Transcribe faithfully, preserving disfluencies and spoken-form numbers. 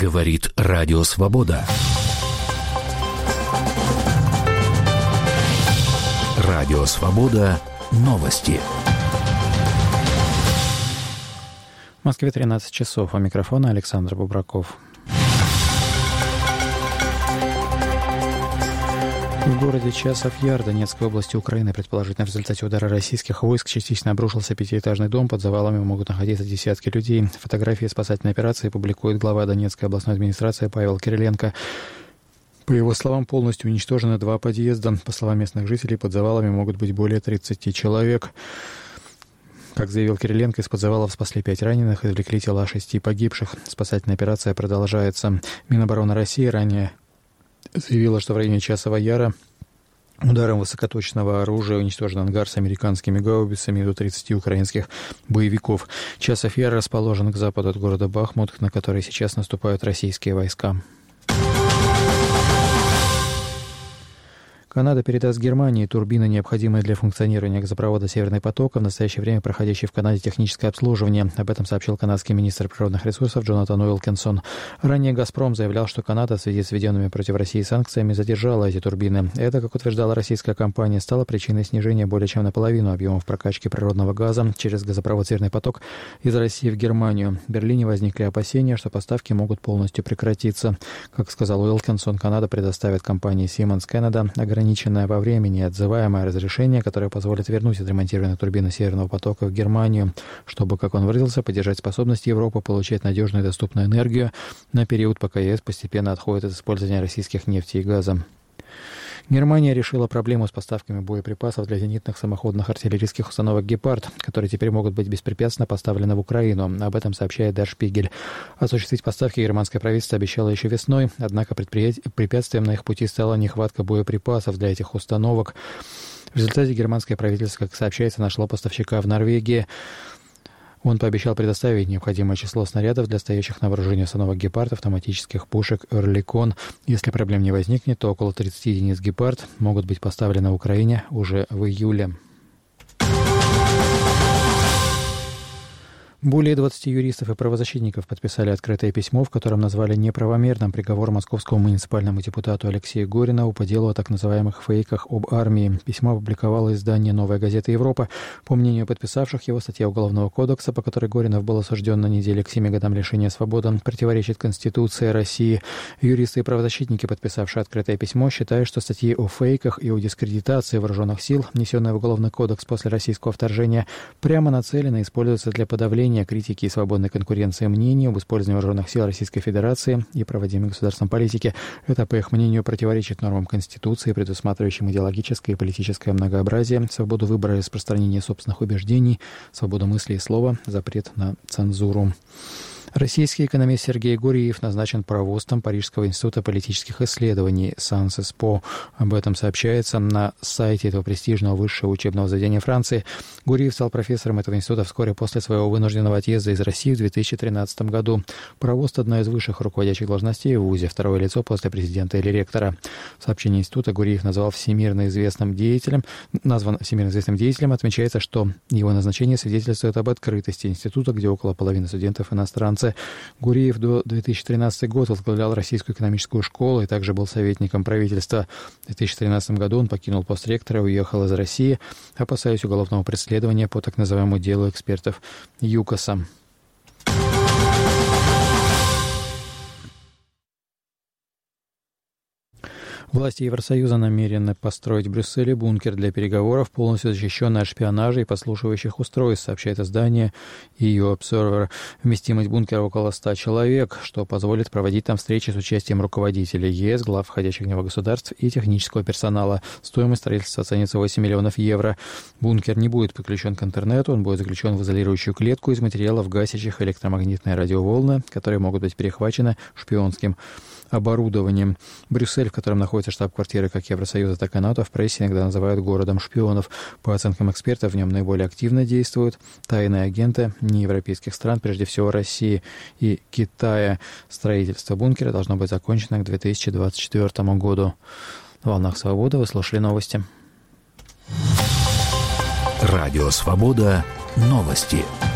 Говорит Радио Свобода. Радио Свобода. Новости. В Москве тринадцать часов. У микрофона Александр Бубраков. В городе Часов-Яр Донецкой области Украины, предположительно в результате удара российских войск, частично обрушился пятиэтажный дом. Под завалами могут находиться десятки людей. Фотографии спасательной операции публикует глава Донецкой областной администрации Павел Кириленко. По его словам, полностью уничтожены два подъезда. По словам местных жителей, под завалами могут быть более тридцати человек. Как заявил Кириленко, из-под завалов спасли пять раненых и извлекли тела шести погибших. Спасательная операция продолжается. Минобороны России ранее заявила, что в районе Часова Яра ударом высокоточного оружия уничтожен ангар с американскими гаубицами до тридцати украинских боевиков. Часов Яр расположен к западу от города Бахмут, на который сейчас наступают российские войска. Канада передаст Германии турбины, необходимые для функционирования газопровода «Северный поток», в настоящее время проходящий в Канаде техническое обслуживание. Об этом сообщил канадский министр природных ресурсов Джонатан Уилкинсон. Ранее «Газпром» заявлял, что Канада в связи с введенными против России санкциями задержала эти турбины. Это, как утверждала российская компания, стало причиной снижения более чем наполовину объемов прокачки природного газа через газопровод «Северный поток» из России в Германию. В Берлине возникли опасения, что поставки могут полностью прекратиться. Как сказал Уилкинсон, Канада предоставит компании Siemens Canada ограниченное ограниченное во времени отзываемое разрешение, которое позволит вернуть отремонтированные турбины «Северного потока» в Германию, чтобы, как он выразился, поддержать способность Европы получать надежную и доступную энергию на период, пока ЕС постепенно отходит от использования российских нефти и газа. Германия решила проблему с поставками боеприпасов для зенитных самоходных артиллерийских установок «Гепард», которые теперь могут быть беспрепятственно поставлены в Украину. Об этом сообщает Der Spiegel. Осуществить поставки германское правительство обещало еще весной, однако препятствием на их пути стала нехватка боеприпасов для этих установок. В результате германское правительство, как сообщается, нашло поставщика в Норвегии. Он пообещал предоставить необходимое число снарядов для стоящих на вооружении установок «Гепард» автоматических пушек «Орликон». Если проблем не возникнет, то около тридцати единиц «Гепард» могут быть поставлены в Украине уже в июле. Более двадцати юристов и правозащитников подписали открытое письмо, в котором назвали неправомерным приговор московскому муниципальному депутату Алексею Горинову по делу о так называемых фейках об армии. Письмо опубликовало издание «Новая газета Европа». По мнению подписавших его, статья Уголовного кодекса, по которой Горинов был осужден на неделе к семи годам лишения свободы, противоречит Конституции России. Юристы и правозащитники, подписавшие открытое письмо, считают, что статьи о фейках и о дискредитации вооруженных сил, внесенные в Уголовный кодекс после российского вторжения, прямо нацелены и используются для подавления критики и свободной конкуренции мнений об использовании вооруженных сил Российской Федерации и проводимой государством политики. Это, по их мнению, противоречит нормам Конституции, предусматривающим идеологическое и политическое многообразие, свободу выбора и распространения собственных убеждений, свободу мысли и слова, запрет на цензуру. Российский экономист Сергей Гуриев назначен провостом Парижского института политических исследований САНС-ЭСПО. Об этом сообщается на сайте этого престижного высшего учебного заведения Франции. Гуриев стал профессором этого института вскоре после своего вынужденного отъезда из России в две тысячи тринадцатом году. Провост – одна из высших руководящих должностей в ВУЗе, второе лицо после президента или ректора. В сообщении института Гуриев назвал всемирно известным деятелем, назван всемирно известным деятелем. Отмечается, что его назначение свидетельствует об открытости института, где около половины студентов иностранцы. Гуриев до две тысячи тринадцатого года возглавлял Российскую экономическую школу и также был советником правительства. В две тысячи тринадцатом году он покинул пост ректора и уехал из России, опасаясь уголовного преследования по так называемому делу экспертов ЮКОСа. Власти Евросоюза намерены построить в Брюсселе бункер для переговоров, полностью защищенный от шпионажа и подслушивающих устройств, сообщает издание и ю Observer. Вместимость бункера около ста человек, что позволит проводить там встречи с участием руководителей ЕС, глав входящих в него государств и технического персонала. Стоимость строительства оценится восемь миллионов евро. Бункер не будет подключен к интернету, он будет заключен в изолирующую клетку из материалов, гасящих электромагнитные радиоволны, которые могут быть перехвачены шпионским оборудованием. Брюссель, в котором находится штаб-квартиры как Евросоюза, так и НАТО, в прессе иногда называют городом шпионов. По оценкам экспертов, в нем наиболее активно действуют тайные агенты неевропейских стран, прежде всего России и Китая. Строительство бункера должно быть закончено к две тысячи двадцать четвёртому году. На волнах «Свободы» вы слушали новости. Радио «Свобода». Новости.